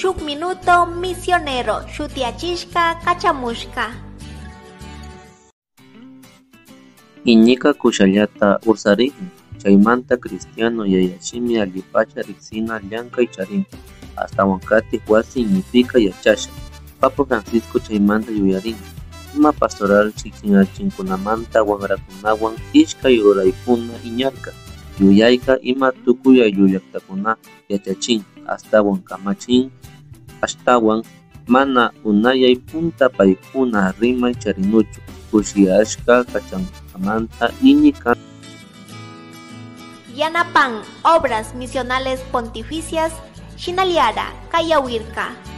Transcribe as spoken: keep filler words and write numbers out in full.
shuk minuto misionero shutiachishka kachamushka. Iñika kushallata ursarin, chaymanta cristiano yayashimi allipacha riksina llankay charin, hasta wankati wasi ñipika yachasha. Papa Francisco chaymanta yuyarin, ima pastoral chikchinachinkunamanta wanrakunawan ishkay ruraykuna iñarka, yuyayka ima tukuy ayllu llaktakuna yachachin, astawan kamachin, ashtawan mana unayay punta paykuna rimay charinuchu, kushiyashka kachankamanta iñika. Yanapan obras misionales pontificias Shinaliara Kayawirka.